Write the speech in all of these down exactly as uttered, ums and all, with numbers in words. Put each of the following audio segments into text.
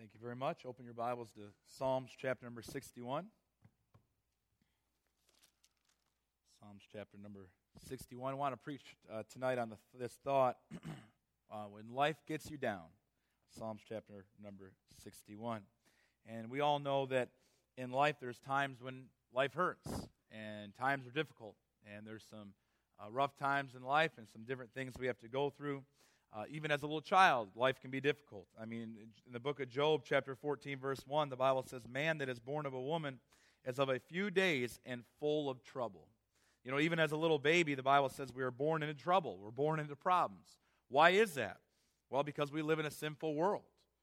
Thank you very much. Open your Bibles to Psalms chapter number sixty-one. Psalms chapter number sixty-one. I want to preach uh, tonight on the, this thought, uh, when life gets you down. Psalms chapter number sixty-one. And we all know that in life there's times when life hurts and times are difficult. And there's some uh, rough times in life and some different things we have to go through. Uh, even as a little child, life can be difficult. I mean, in the book of Job, chapter fourteen, verse one, the Bible says, "Man that is born of a woman is of a few days and full of trouble." You know, even as a little baby, the Bible says we are born into trouble. We're born into problems. Why is that? Well, because we live in a sinful world.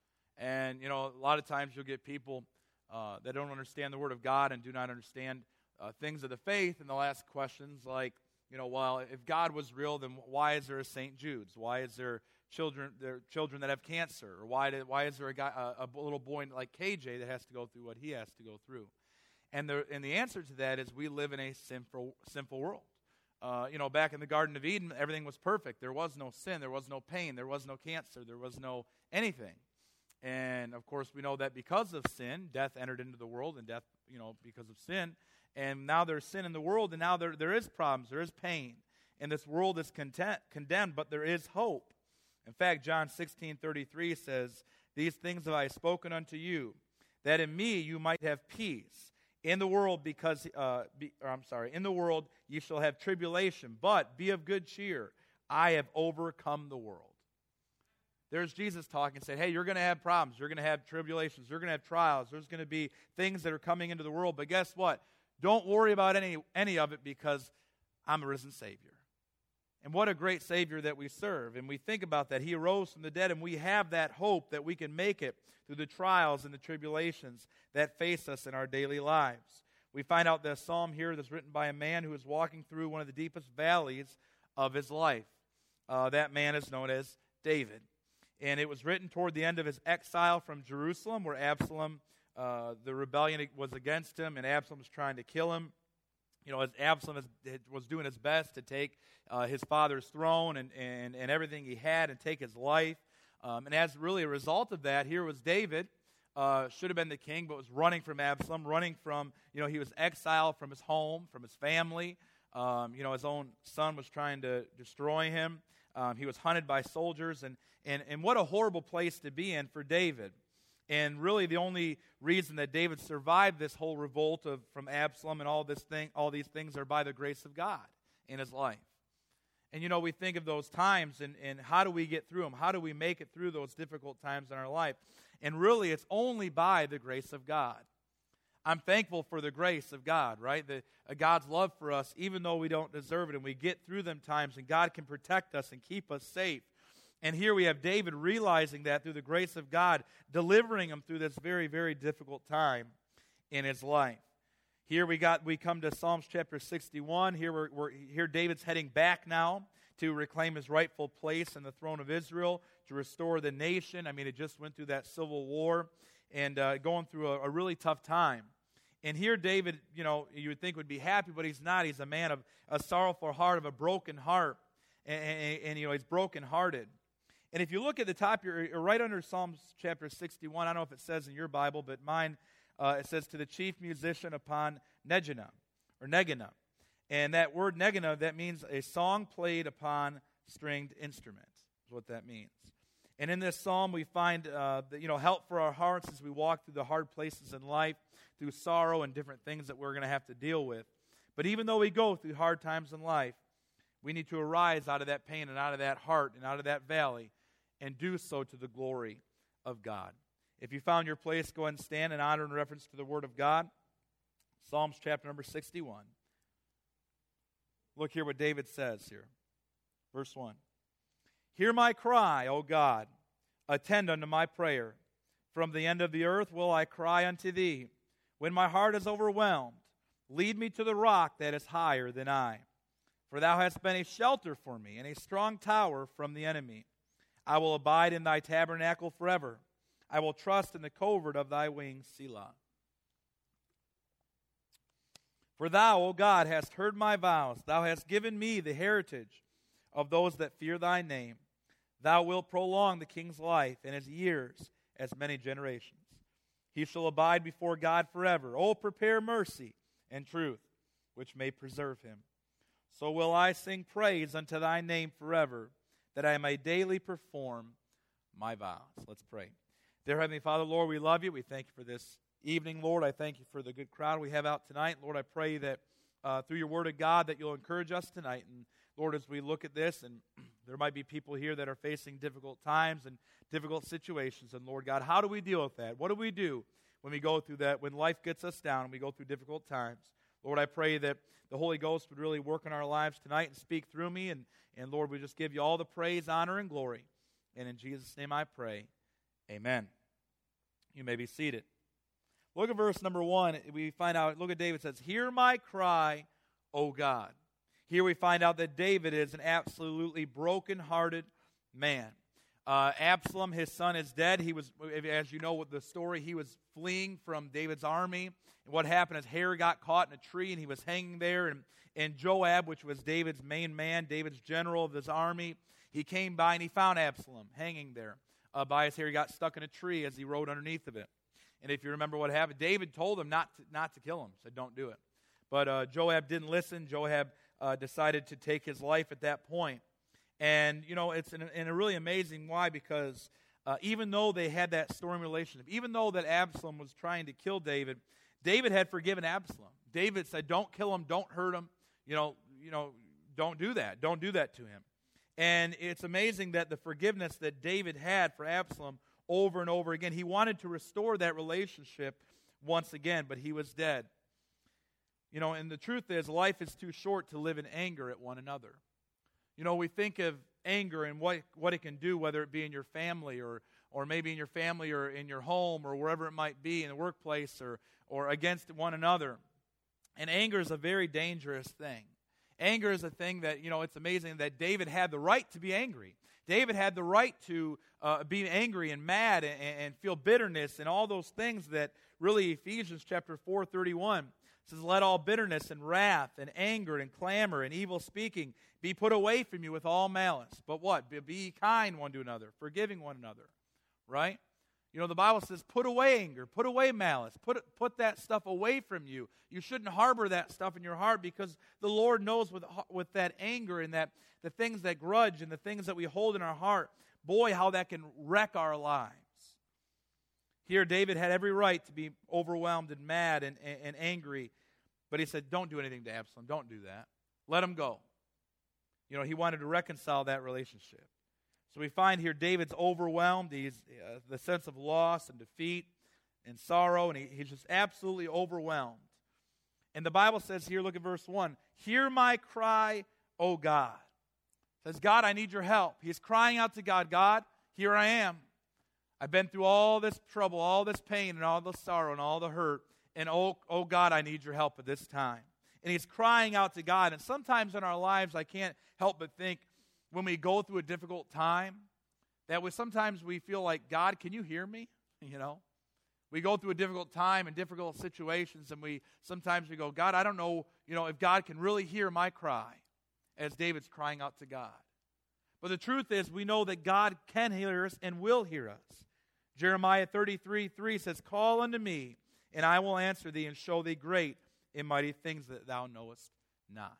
And, you know, a lot of times you'll get people uh, that don't understand the Word of God and do not understand uh, things of the faith, and they'll ask questions like, you know, well, if God was real, then why is there a Saint Jude's? Why is there children there children that have cancer? Or why did, why is there a, guy, a, a little boy like K J that has to go through what he has to go through? And the and the answer to that is we live in a sinful sinful world. Uh, you know, back in the Garden of Eden, everything was perfect. There was no sin. There was no pain. There was no cancer. There was no anything. And, of course, we know that because of sin, death entered into the world, and death, you know, because of sin. And now there's sin in the world, and now there there is problems, there is pain. And this world is content, condemned, but there is hope. In fact, John sixteen thirty-three says, "These things have I spoken unto you, that in me you might have peace. In the world, because, uh, be, or I'm sorry, in the world you shall have tribulation, but be of good cheer. I have overcome the world." There's Jesus talking and saying, hey, you're going to have problems. You're going to have tribulations. You're going to have trials. There's going to be things that are coming into the world. But guess what? Don't worry about any, any of it, because I'm a risen Savior. And what a great Savior that we serve. And we think about that. He arose from the dead, and we have that hope that we can make it through the trials and the tribulations that face us in our daily lives. We find out that psalm here that's written by a man who is walking through one of the deepest valleys of his life. Uh, that man is known as David. And it was written toward the end of his exile from Jerusalem, where Absalom, uh, the rebellion was against him, and Absalom was trying to kill him. You know, as Absalom was doing his best to take uh, his father's throne and, and, and everything he had and take his life. Um, and as really a result of that, here was David, uh, should have been the king, but was running from Absalom, running from, you know, he was exiled from his home, from his family. Um, you know, his own son was trying to destroy him. Um, he was hunted by soldiers, and, and, and what a horrible place to be in for David. And really the only reason that David survived this whole revolt of from Absalom and all this thing, all these things are by the grace of God in his life. And you know, we think of those times and, and how do we get through them? How do we make it through those difficult times in our life? And really it's only by the grace of God. I'm thankful for the grace of God, right? The, uh, God's love for us, even though we don't deserve it, and we get through them times, and God can protect us and keep us safe. And here we have David realizing that through the grace of God, delivering him through this very, very difficult time in his life. Here we got we come to Psalms chapter sixty-one. Here we're, we're here David's heading back now to reclaim his rightful place in the throne of Israel, to restore the nation. I mean, it just went through that civil war and uh, going through a, a really tough time. And here David, you know, you would think would be happy, but he's not. He's a man of a sorrowful heart, of a broken heart, and, and, and you know, he's brokenhearted. And if you look at the top, you're, you're right under Psalms chapter sixty-one. I don't know if it says in your Bible, but mine, uh, it says, "To the chief musician upon Negina," or Negina. And that word Negina, that means a song played upon stringed instruments, is what that means. And in this psalm, we find, uh, the, you know, help for our hearts as we walk through the hard places in life, through sorrow and different things that we're going to have to deal with. But even though we go through hard times in life, we need to arise out of that pain and out of that heart and out of that valley and do so to the glory of God. If you found your place, go ahead and stand in honor and reference to the Word of God. Psalms chapter number sixty-one. Look here what David says here. Verse one. "Hear my cry, O God, attend unto my prayer. From the end of the earth will I cry unto thee. When my heart is overwhelmed, lead me to the rock that is higher than I. For thou hast been a shelter for me, and a strong tower from the enemy. I will abide in thy tabernacle forever. I will trust in the covert of thy wings, Selah. For thou, O God, hast heard my vows. Thou hast given me the heritage of those that fear thy name. Thou wilt prolong the king's life and his years, as many generations. He shall abide before God forever. Oh, prepare mercy and truth, which may preserve him. So will I sing praise unto thy name forever, that I may daily perform my vows. Let's pray. Dear Heavenly Father, Lord, we love you. We thank you for this evening, Lord. I thank you for the good crowd we have out tonight. Lord, I pray that uh, through your word of God that you'll encourage us tonight. And Lord, as we look at this, and there might be people here that are facing difficult times and difficult situations. And Lord God, how do we deal with that? What do we do when we go through that, when life gets us down and we go through difficult times? Lord, I pray that the Holy Ghost would really work in our lives tonight and speak through me. And, and Lord, we just give you all the praise, honor, and glory. And in Jesus' name I pray, amen. You may be seated. Look at verse number one. We find out, look at David says, hear my cry, O God. Here we find out that David is an absolutely broken-hearted man. Uh, Absalom, his son, is dead. He was, as you know with the story, he was fleeing from David's army. And what happened is hair got caught in a tree, and he was hanging there. And, and Joab, which was David's main man, David's general of his army, he came by and he found Absalom hanging there uh, by his hair. He got stuck in a tree as he rode underneath of it. And if you remember what happened, David told him not to, not to kill him, said don't do it. But uh, Joab didn't listen. Joab uh, decided to take his life at that point. And, you know, it's an, and a really amazing why, because uh, even though they had that stormy relationship, even though that Absalom was trying to kill David, David had forgiven Absalom. David said, don't kill him, don't hurt him, you know, you know, don't do that. Don't do that to him. And it's amazing that the forgiveness that David had for Absalom over and over again, he wanted to restore that relationship once again, but he was dead. You know, and the truth is, life is too short to live in anger at one another. You know, we think of anger and what, what it can do, whether it be in your family or or maybe in your family or in your home or wherever it might be, in the workplace or, or against one another. And anger is a very dangerous thing. Anger is a thing that, you know, it's amazing that David had the right to be angry. David had the right to uh, be angry and mad and, and feel bitterness and all those things that really Ephesians chapter four thirty-one says, let all bitterness and wrath and anger and clamor and evil speaking be put away from you with all malice. But what? Be, be kind one to another, forgiving one another, right? You know, the Bible says put away anger, put away malice, put, put that stuff away from you. You shouldn't harbor that stuff in your heart, because the Lord knows with, with that anger and that the things that grudge and the things that we hold in our heart, boy, how that can wreck our lives. Here, David had every right to be overwhelmed and mad and, and, and angry, but he said, don't do anything to Absalom. Don't do that. Let him go. You know, he wanted to reconcile that relationship. So we find here David's overwhelmed. He's uh, the sense of loss and defeat and sorrow, and he, he's just absolutely overwhelmed. And the Bible says here, look at verse one, hear my cry, O God. It says, God, I need your help. He's crying out to God, God, here I am. I've been through all this trouble, all this pain, and all the sorrow, and all the hurt. And oh, oh God, I need your help at this time. And he's crying out to God. And sometimes in our lives, I can't help but think, when we go through a difficult time, that we sometimes we feel like, God, can you hear me? You know, we go through a difficult time and difficult situations, and we sometimes we go, God, I don't know, you know, if God can really hear my cry, as David's crying out to God. But the truth is, we know that God can hear us and will hear us. Jeremiah thirty-three three says, call unto me, and I will answer thee and show thee great and mighty things that thou knowest not.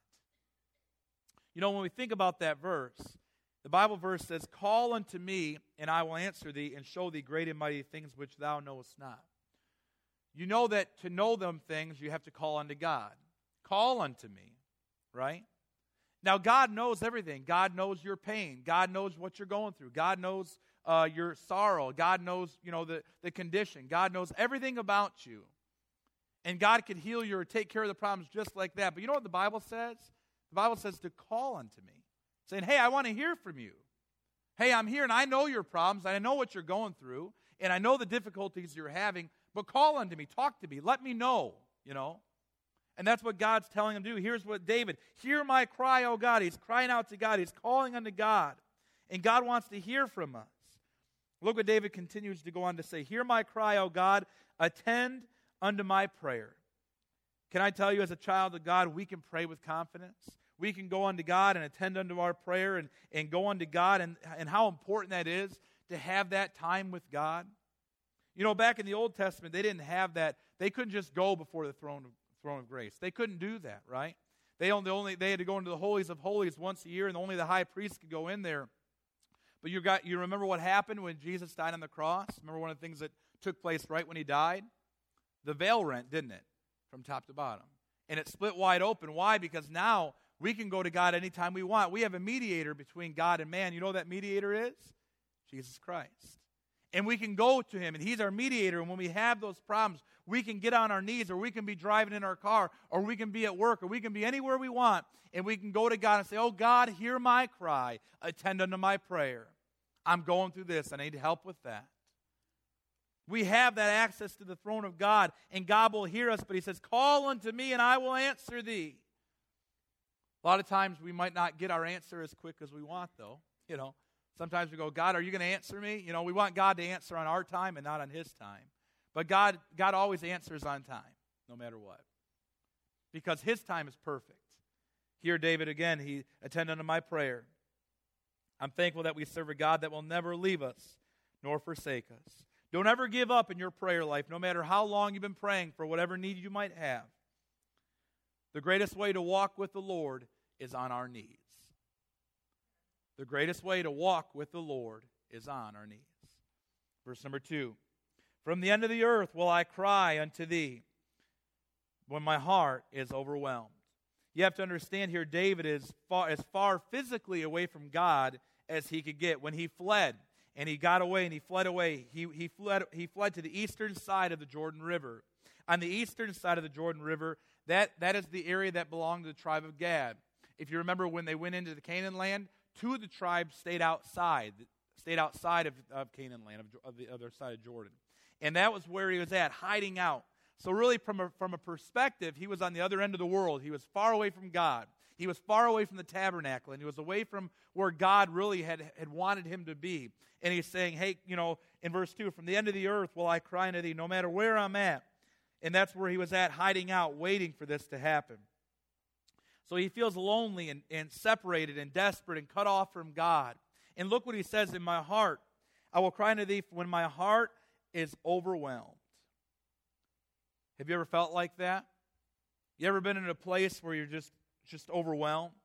You know, when we think about that verse, the Bible verse says, call unto me, and I will answer thee and show thee great and mighty things which thou knowest not. You know that to know them things, you have to call unto God. Call unto me, right? Now, God knows everything. God knows your pain. God knows what you're going through. God knows uh, your sorrow. God knows, you know, the, the condition. God knows everything about you. And God can heal you or take care of the problems just like that. But you know what the Bible says? The Bible says to call unto me, saying, hey, I want to hear from you. Hey, I'm here, and I know your problems, and I know what you're going through, and I know the difficulties you're having, but call unto me, talk to me, let me know, you know. And that's what God's telling him to do. Here's what David, hear my cry, O God. He's crying out to God. He's calling unto God, and God wants to hear from us. Look what David continues to go on to say, hear my cry, O God, attend unto my prayer. Can I tell you, as a child of God, we can pray with confidence. We can go unto God and attend unto our prayer and, and go unto God, and, and how important that is to have that time with God. You know, back in the Old Testament, they didn't have that. They couldn't just go before the throne of, throne of grace. They couldn't do that, right? They only, only they had to go into the holies of holies once a year, and only the high priest could go in there. But you got you remember what happened when Jesus died on the cross? Remember one of the things that took place right when he died? The veil rent, didn't it? From top to bottom. And it split wide open. Why? Because now we can go to God anytime we want. We have a mediator between God and man. You know who that mediator is? Jesus Christ. And we can go to him, and he's our mediator. And when we have those problems, we can get on our knees, or we can be driving in our car, or we can be at work, or we can be anywhere we want, and we can go to God and say, oh, God, hear my cry. Attend unto my prayer. I'm going through this. I need help with that. We have that access to the throne of God, and God will hear us, but he says, call unto me, and I will answer thee. A lot of times we might not get our answer as quick as we want, though. You know, sometimes we go, God, are you going to answer me? You know, we want God to answer on our time and not on his time. But God, God always answers on time, no matter what, because his time is perfect. Here, David, again, he attend unto my prayer. I'm thankful that we serve a God that will never leave us nor forsake us. Don't ever give up in your prayer life, no matter how long you've been praying for whatever need you might have. The greatest way to walk with the Lord is on our knees. The greatest way to walk with the Lord is on our knees. Verse number two. From the end of the earth will I cry unto thee when my heart is overwhelmed. You have to understand here, David is far, as far physically away from God as he could get. When he fled, and he got away, and he fled away, he, he, fled, he fled to the eastern side of the Jordan River. On the eastern side of the Jordan River, that, that is the area that belonged to the tribe of Gad. If you remember when they went into the Canaan land, two of the tribes stayed outside, stayed outside of, of Canaan land, of, of the other side of Jordan. And that was where he was at, hiding out. So really, from a, from a perspective, he was on the other end of the world. He was far away from God. He was far away from the tabernacle, and he was away from where God really had, had wanted him to be. And he's saying, hey, you know, in verse two, from the end of the earth will I cry unto thee, no matter where I'm at. And that's where he was at, hiding out, waiting for this to happen. So he feels lonely and, and separated and desperate and cut off from God. And look what he says, in my heart, I will cry unto thee when my heart is overwhelmed. Have you ever felt like that? You ever been in a place where you're just, just overwhelmed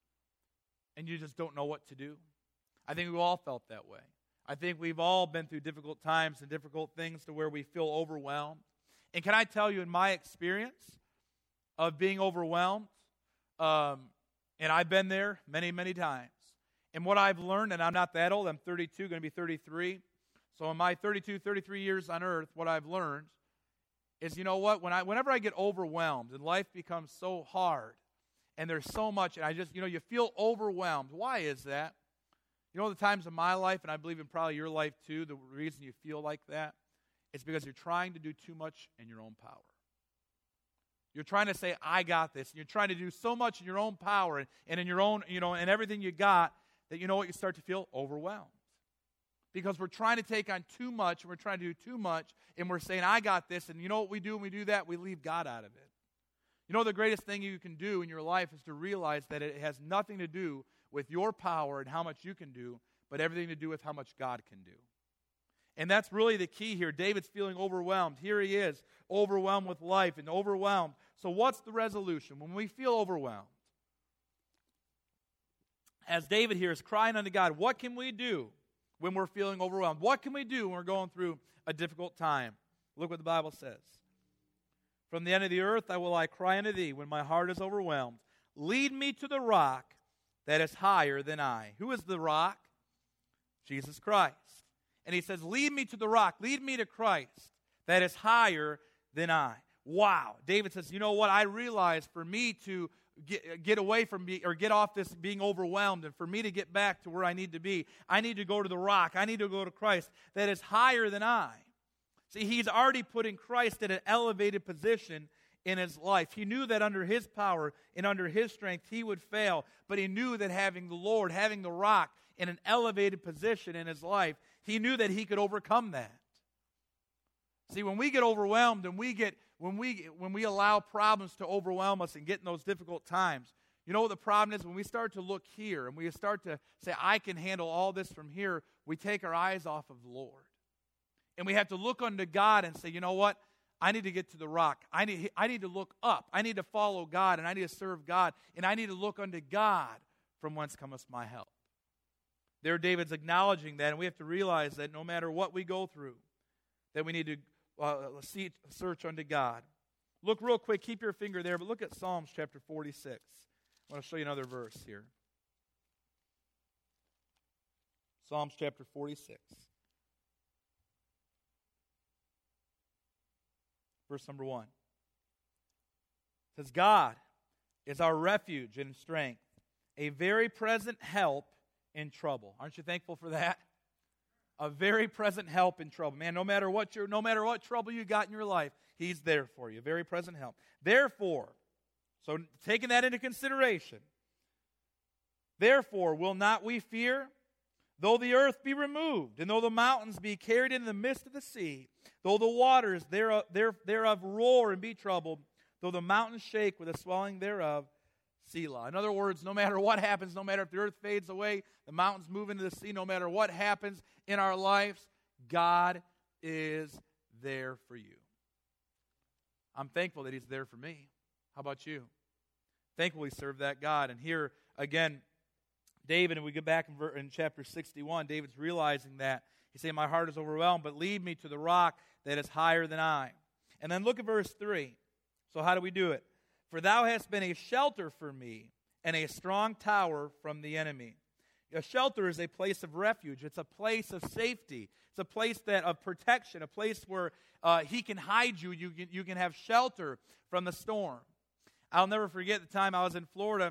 and you just don't know what to do? I think we've all felt that way. I think we've all been through difficult times and difficult things to where we feel overwhelmed. And can I tell you, in my experience of being overwhelmed, um, and I've been there many, many times, and what I've learned, and I'm not that old, I'm thirty-two, going to be thirty-three. So in my thirty-two, thirty-three years on earth, what I've learned is, you know what, when I, whenever I get overwhelmed and life becomes so hard and there's so much, and I just, you know, you feel overwhelmed. Why is that? You know, the times in my life, and I believe in probably your life too, the reason you feel like that, it's because you're trying to do too much in your own power. You're trying to say, I got this. And you're trying to do so much in your own power and, and in your own, you know, and everything you got that, you know what, you start to feel overwhelmed. Because we're trying to take on too much, and we're trying to do too much, and we're saying, I got this, and you know what we do when we do that? We leave God out of it. You know the greatest thing you can do in your life is to realize that it has nothing to do with your power and how much you can do, but everything to do with how much God can do. And that's really the key here. David's feeling overwhelmed. Here he is, overwhelmed with life and overwhelmed. So what's the resolution? When we feel overwhelmed, as David here is crying unto God, what can we do when we're feeling overwhelmed? What can we do when we're going through a difficult time? Look what the Bible says. From the end of the earth I will I cry unto thee when my heart is overwhelmed. Lead me to the rock that is higher than I. Who is the rock? Jesus Christ. And he says, lead me to the rock. Lead me to Christ that is higher than I. Wow. David says, you know what? I realize for me to get, get away from me, or get off this being overwhelmed, and for me to get back to where I need to be, I need to go to the rock. I need to go to Christ that is higher than I. See, he's already putting Christ at an elevated position in his life. He knew that under his power and under his strength he would fail, but he knew that having the Lord, having the rock in an elevated position in his life, he knew that he could overcome that. See, when we get overwhelmed and we get when we when we allow problems to overwhelm us and get in those difficult times, you know what the problem is? When we start to look here and we start to say, I can handle all this from here, we take our eyes off of the Lord. And we have to look unto God and say, you know what? I need to get to the rock. I need, I need to look up. I need to follow God, and I need to serve God. And I need to look unto God from whence cometh my help. There David's acknowledging that, and we have to realize that no matter what we go through, that we need to uh, see, search unto God. Look real quick, keep your finger there, but look at Psalms chapter forty-six. I want to show you another verse here. Psalms chapter forty-six. Verse number one. It says, God is our refuge and strength, a very present help in trouble. Aren't you thankful for that? A very present help in trouble. Man, no matter what your, no matter what trouble you got in your life, He's there for you. Very present help. Therefore, so taking that into consideration, therefore will not we fear, though the earth be removed, and though the mountains be carried into the midst of the sea, though the waters thereof, thereof roar and be troubled, though the mountains shake with the swelling thereof, Selah. In other words, no matter what happens, no matter if the earth fades away, the mountains move into the sea, no matter what happens in our lives, God is there for you. I'm thankful that He's there for me. How about you? Thankful we serve that God. And here, again, David, and we get back in, in chapter sixty-one, David's realizing that. He's saying, my heart is overwhelmed, but lead me to the rock that is higher than I. And then look at verse three. So how do we do it? For thou hast been a shelter for me, and a strong tower from the enemy. A shelter is a place of refuge. It's a place of safety. It's a place that of protection, a place where uh, He can hide you. You can, you can have shelter from the storm. I'll never forget the time I was in Florida,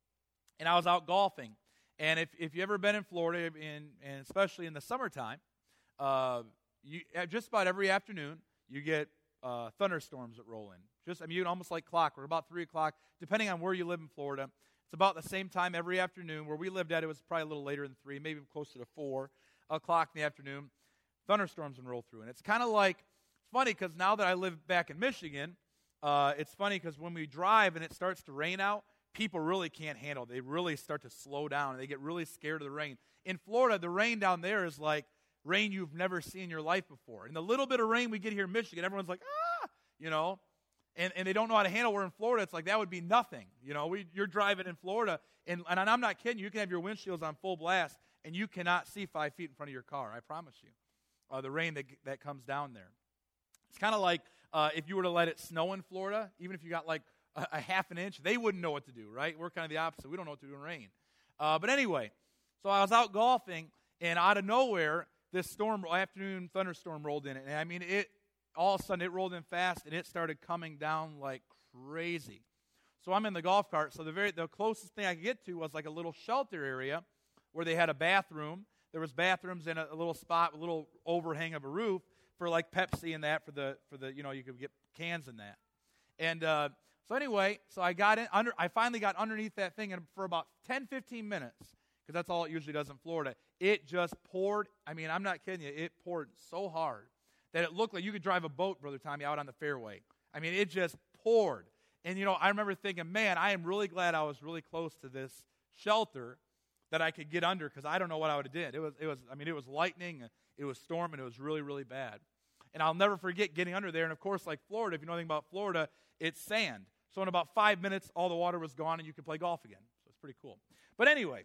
and I was out golfing. And if, if you've ever been in Florida, in, and especially in the summertime, uh, you, just about every afternoon, you get uh, thunderstorms that roll in. Just, I mean, almost like clockwork, about three o'clock, depending on where you live in Florida. It's about the same time every afternoon. Where we lived at, it was probably a little later than three, maybe closer to four o'clock in the afternoon. Thunderstorms would roll through. And it's kind of like, it's funny because now that I live back in Michigan, uh, it's funny because when we drive and it starts to rain out, people really can't handle it. They really start to slow down, and they get really scared of the rain. In Florida, the rain down there is like rain you've never seen in your life before. And the little bit of rain we get here in Michigan, everyone's like, ah, you know, and, and they don't know how to handle it. We're in Florida, it's like that would be nothing. You know, we, you're driving in Florida, and, and I'm not kidding you, you can have your windshields on full blast, and you cannot see five feet in front of your car, I promise you, uh, the rain that, that comes down there. It's kind of like uh, if you were to let it snow in Florida, even if you got like a, a half an inch, they wouldn't know what to do, right? We're kind of the opposite. We don't know what to do in rain. Uh, but anyway, so I was out golfing, and out of nowhere, this storm, afternoon thunderstorm rolled in. And I mean, it all of a sudden, it rolled in fast, and it started coming down like crazy. So I'm in the golf cart, so the very the closest thing I could get to was like a little shelter area where they had a bathroom. There was bathrooms in a, a little spot, a little overhang of a roof for like Pepsi and that for the, for the you know, you could get cans in that. And uh, so anyway, so I got in, under, I finally got underneath that thing, and for about ten, fifteen minutes, because that's all it usually does in Florida, it just poured. I mean, I'm not kidding you. It poured so hard that it looked like you could drive a boat, Brother Tommy, out on the fairway. I mean, it just poured. And, you know, I remember thinking, man, I am really glad I was really close to this shelter that I could get under, because I don't know what I would have did. It was, it was, I mean, it was lightning, it was storm, and it was really, really bad. And I'll never forget getting under there. And, of course, like Florida, if you know anything about Florida, it's sand. So in about five minutes, all the water was gone, and you could play golf again. So it's pretty cool. But anyway,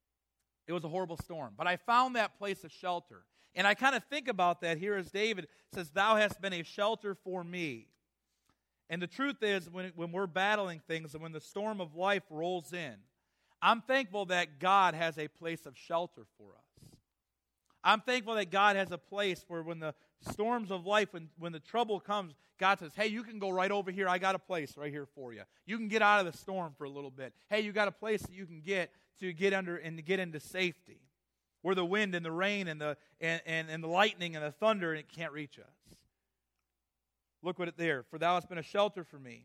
it was a horrible storm. But I found that place of shelter. And I kind of think about that here as David says, thou hast been a shelter for me. And the truth is, when, when we're battling things and when the storm of life rolls in, I'm thankful that God has a place of shelter for us. I'm thankful that God has a place where when the storms of life, when, when the trouble comes, God says, hey, you can go right over here. I got a place right here for you. You can get out of the storm for a little bit. Hey, you got a place that you can get to get under and to get into safety, where the wind and the rain and the and, and, and the lightning and the thunder, and it can't reach us. Look what it there. For thou hast been a shelter for me,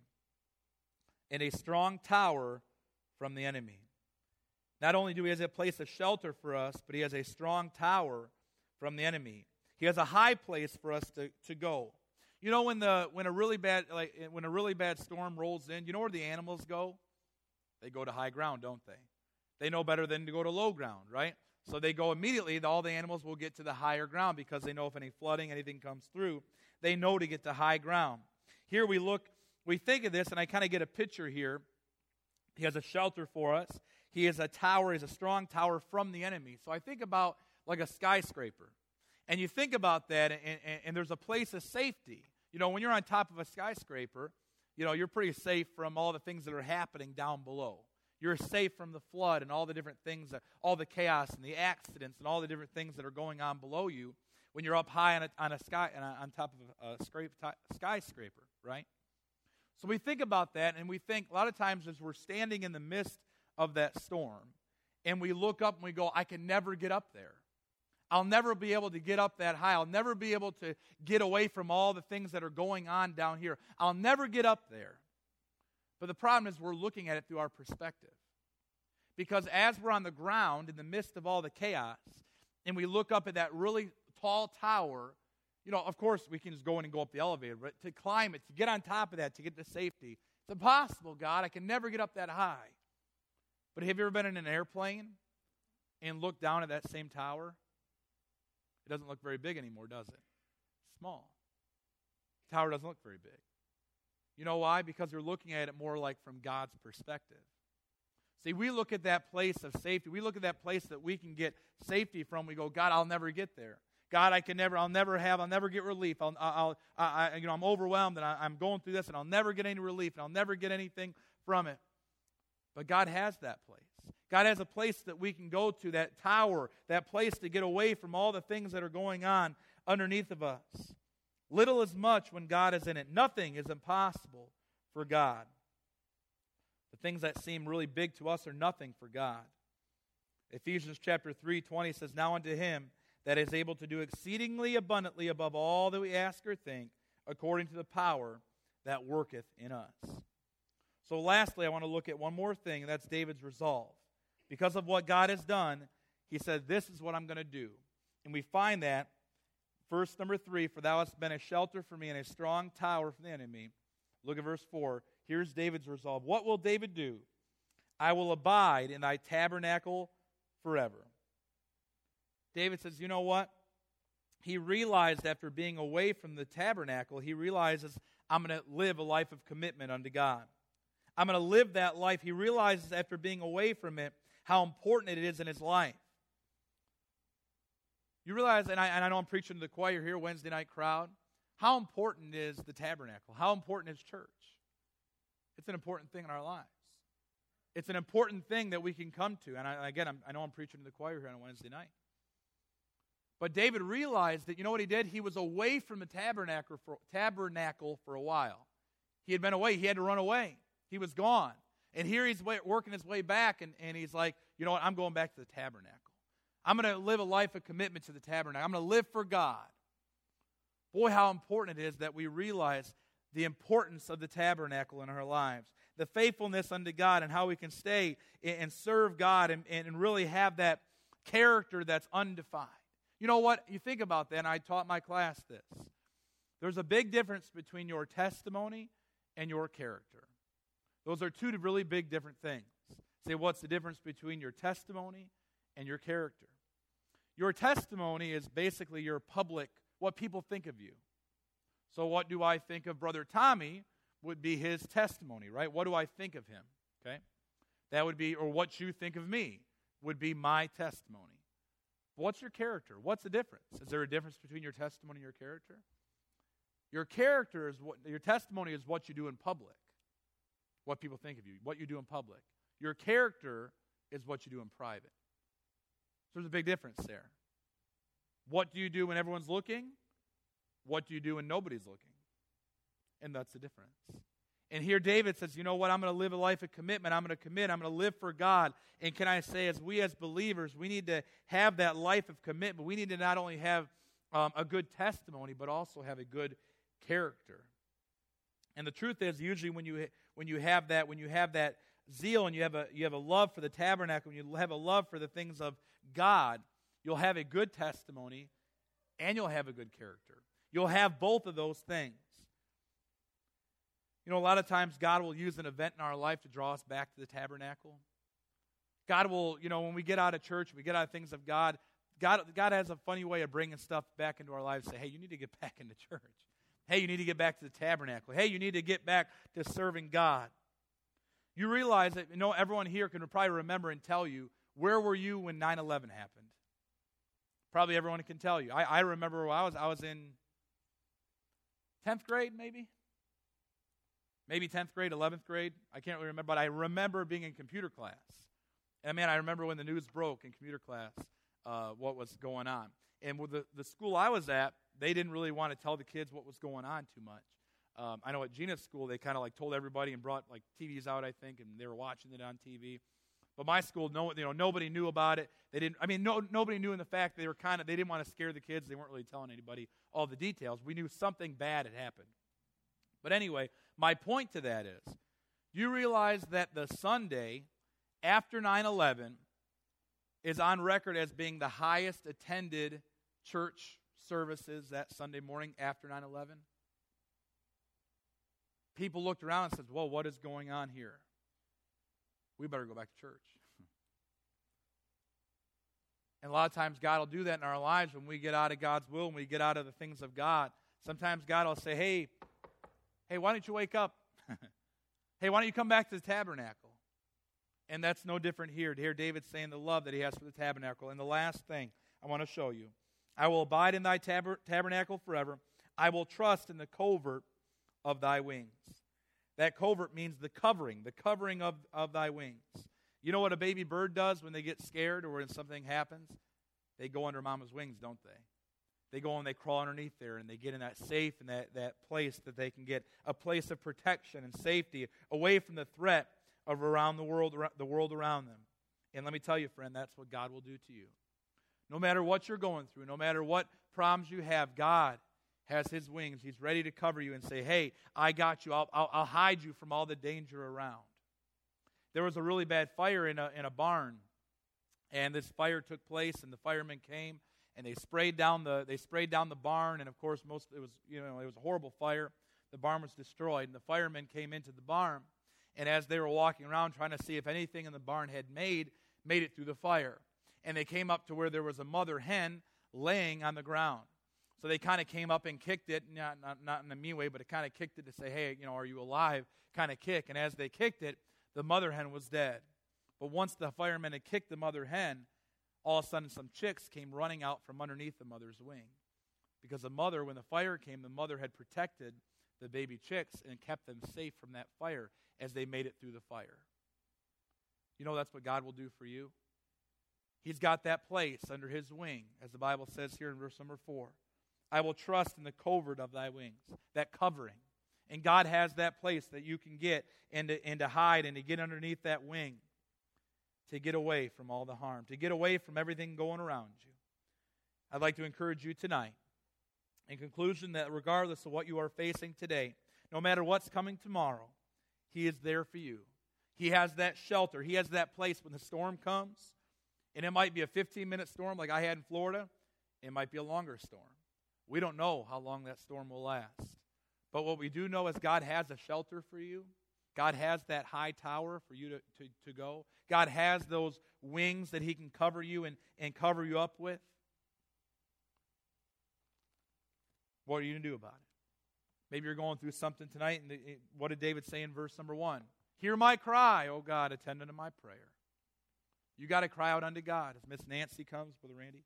and a strong tower from the enemy. Not only do he have a place of shelter for us, but he has a strong tower from the enemy. He has a high place for us to, to go. You know, when the when a really bad like when a really bad storm rolls in, you know where the animals go? They go to high ground, don't they? They know better than to go to low ground, right? So they go immediately, all the animals will get to the higher ground because they know if any flooding, anything comes through, they know to get to high ground. Here we look, we think of this, and I kind of get a picture here. He has a shelter for us. He is a tower, he's a strong tower from the enemy. So I think about like a skyscraper. And you think about that, and, and, and there's a place of safety. You know, when you're on top of a skyscraper, you know, you're pretty safe from all the things that are happening down below. You're safe from the flood and all the different things, that, all the chaos and the accidents and all the different things that are going on below you when you're up high on a, on a sky on top of a, a scrape, skyscraper, right? So we think about that, and we think a lot of times as we're standing in the midst of that storm, and we look up and we go, I can never get up there. I'll never be able to get up that high. I'll never be able to get away from all the things that are going on down here. I'll never get up there. But the problem is we're looking at it through our perspective. Because as we're on the ground in the midst of all the chaos, and we look up at that really tall tower, you know, of course we can just go in and go up the elevator, but to climb it, to get on top of that, to get to safety, it's impossible, God. I can never get up that high. But have you ever been in an airplane and looked down at that same tower? It doesn't look very big anymore, does it? It's small. The tower doesn't look very big. You know why? Because you're looking at it more like from God's perspective. See, we look at that place of safety. We look at that place that we can get safety from. We go, God, I'll never get there. God, I can never, I'll never have, I'll never get relief. I'll, I'll, I, you know, I'm overwhelmed and I, I'm going through this and I'll never get any relief and I'll never get anything from it. But God has that place. God has a place that we can go to, that tower, that place to get away from all the things that are going on underneath of us. Little is much when God is in it. Nothing is impossible for God. The things that seem really big to us are nothing for God. Ephesians chapter three twenty says, Now unto him that is able to do exceedingly abundantly above all that we ask or think, according to the power that worketh in us. So lastly, I want to look at one more thing, and that's David's resolve. Because of what God has done, he said, this is what I'm going to do. And we find that, verse number three, for thou hast been a shelter for me and a strong tower from the enemy. Look at verse four. Here's David's resolve. What will David do? I will abide in thy tabernacle forever. David says, you know what? He realized after being away from the tabernacle, he realizes, I'm going to live a life of commitment unto God. I'm going to live that life. He realizes after being away from it how important it is in his life. You realize, and I, and I know I'm preaching to the choir here, Wednesday night crowd, how important is the tabernacle? How important is church? It's an important thing in our lives. It's an important thing that we can come to. And I, again, I'm, I know I'm preaching to the choir here on a Wednesday night. But David realized that, you know what he did? He was away from the tabernacle for, tabernacle for a while. He had been away. He had to run away. He was gone. And here he's working his way back, and, and he's like, you know what, I'm going back to the tabernacle. I'm going to live a life of commitment to the tabernacle. I'm going to live for God. Boy, how important it is that we realize the importance of the tabernacle in our lives. The faithfulness unto God and how we can stay and serve God and, and really have that character that's undefined. You know what? You think about that, and I taught my class this. There's a big difference between your testimony and your character. Those are two really big different things. Say, what's the difference between your testimony and your character? Your testimony is basically your public, what people think of you. So what do I think of Brother Tommy would be his testimony, right? What do I think of him, okay? That would be, or what you think of me would be my testimony. What's your character? What's the difference? Is there a difference between your testimony and your character? Your character is what, your testimony is what you do in public. What people think of you, what you do in public. Your character is what you do in private. So there's a big difference there. What do you do when everyone's looking? What do you do when nobody's looking? And that's the difference. And here David says, you know what, I'm going to live a life of commitment. I'm going to commit. I'm going to live for God. And can I say, as we as believers, we need to have that life of commitment. We need to not only have um, a good testimony, but also have a good character. And the truth is, usually when you when you have that, when you have that zeal and you have a you have a love for the tabernacle, when you have a love for the things of God, you'll have a good testimony and you'll have a good character. You'll have both of those things. You know, a lot of times God will use an event in our life to draw us back to the tabernacle. God will, you know, when we get out of church, we get out of things of God, God, God has a funny way of bringing stuff back into our lives. Say, hey, you need to get back into church. Hey, you need to get back to the tabernacle. Hey, you need to get back to serving God. You realize that, you know, everyone here can probably remember and tell you, where were you when nine eleven happened? Probably everyone can tell you. I, I remember when I was, I was in tenth grade, maybe? Maybe tenth grade, eleventh grade. I can't really remember, but I remember being in computer class. And man, I remember when the news broke in computer class, uh, what was going on. And with the, the school I was at, they didn't really want to tell the kids what was going on too much. Um, I know at Gina's school, they kind of like told everybody and brought like T Vs out, I think, and they were watching it on T V. But my school, no, you know, nobody knew about it. They didn't. I mean, no, nobody knew in the fact they were kind of. They didn't want to scare the kids. They weren't really telling anybody all the details. We knew something bad had happened. But anyway, my point to that is, you realize that the Sunday after nine eleven is on record as being the highest attended church services that Sunday morning after nine eleven. People looked around and said, "Whoa, what is going on here? We better go back to church." And a lot of times God will do that in our lives when we get out of God's will, when we get out of the things of God. Sometimes God will say, hey, hey, why don't you wake up? Hey, why don't you come back to the tabernacle? And that's no different here. Here David's saying the love that he has for the tabernacle. And the last thing I want to show you, I will abide in thy tab- tabernacle forever. I will trust in the covert of thy wings. That covert means the covering, the covering of, of thy wings. You know what a baby bird does when they get scared or when something happens? They go under mama's wings, don't they? They go and they crawl underneath there and they get in that safe and that, that place that they can get, a place of protection and safety away from the threat of around the world, the world around them. And let me tell you, friend, that's what God will do to you. No matter what you're going through, no matter what problems you have, God has his wings. He's ready to cover you and say, hey, I got you. I'll, I'll, I'll hide you from all the danger around. There was a really bad fire in a, in a barn, and this fire took place, and the firemen came, and they sprayed down the they sprayed down the barn, and of course, most it was you know it was a horrible fire. The barn was destroyed, and the firemen came into the barn, and as they were walking around trying to see if anything in the barn had made made it through the fire, and they came up to where there was a mother hen laying on the ground. So they kind of came up and kicked it, not, not, not in a mean way, but it kind of kicked it to say, hey, you know, are you alive? Kind of kick. And as they kicked it, the mother hen was dead. But once the firemen had kicked the mother hen, all of a sudden some chicks came running out from underneath the mother's wing. Because the mother, when the fire came, the mother had protected the baby chicks and kept them safe from that fire as they made it through the fire. You know that's what God will do for you? He's got that place under his wing, as the Bible says here in verse number four. I will trust in the covert of thy wings, that covering. And God has that place that you can get and to, and to hide and to get underneath that wing, to get away from all the harm, to get away from everything going around you. I'd like to encourage you tonight, in conclusion, that regardless of what you are facing today, no matter what's coming tomorrow, he is there for you. He has that shelter. He has that place when the storm comes. And it might be a fifteen-minute storm like I had in Florida. It might be a longer storm. We don't know how long that storm will last. But what we do know is God has a shelter for you. God has that high tower for you to, to, to go. God has those wings that he can cover you and, and cover you up with. What are you going to do about it? Maybe you're going through something tonight, and it, what did David say in verse number one? Hear my cry, O God, attend unto my prayer. You got to cry out unto God. As Miss Nancy comes, Brother Randy.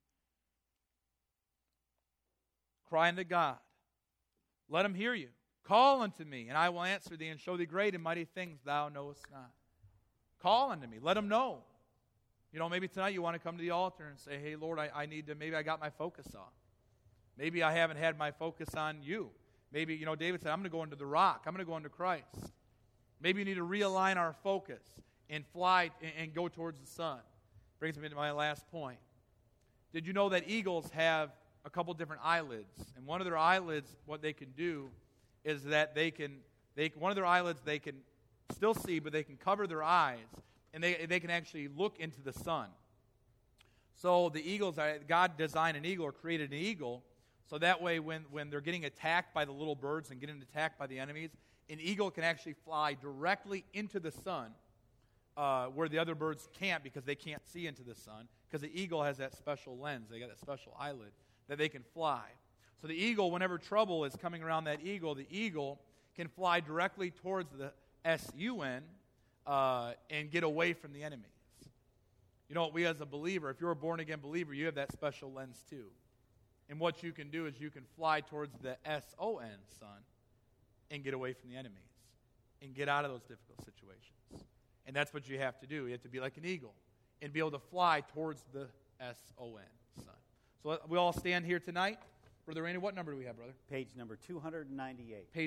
Cry unto God. Let him hear you. Call unto me, and I will answer thee and show thee great and mighty things thou knowest not. Call unto me. Let him know. You know, maybe tonight you want to come to the altar and say, hey, Lord, I, I need to, maybe I got my focus off. Maybe I haven't had my focus on you. Maybe, you know, David said, I'm going to go into the rock. I'm going to go into Christ. Maybe you need to realign our focus and fly and, and go towards the sun. Brings me to my last point. Did you know that eagles have a couple different eyelids? And one of their eyelids, what they can do is that they can, they one of their eyelids they can still see, but they can cover their eyes, and they, they can actually look into the sun. So the eagles, God designed an eagle or created an eagle, so that way when, when they're getting attacked by the little birds and getting attacked by the enemies, an eagle can actually fly directly into the sun uh, where the other birds can't because they can't see into the sun, because the eagle has that special lens. They got that special eyelid that they can fly. So the eagle, whenever trouble is coming around that eagle, the eagle can fly directly towards the S U N uh, and get away from the enemies. You know what, we as a believer, if you're a born-again believer, you have that special lens too. And what you can do is you can fly towards the S O N, sun, and get away from the enemies and get out of those difficult situations. And that's what you have to do. You have to be like an eagle and be able to fly towards the S O N, sun. So we all stand here tonight. Brother Randy, what number do we have, brother? Page number two hundred ninety-eight. Page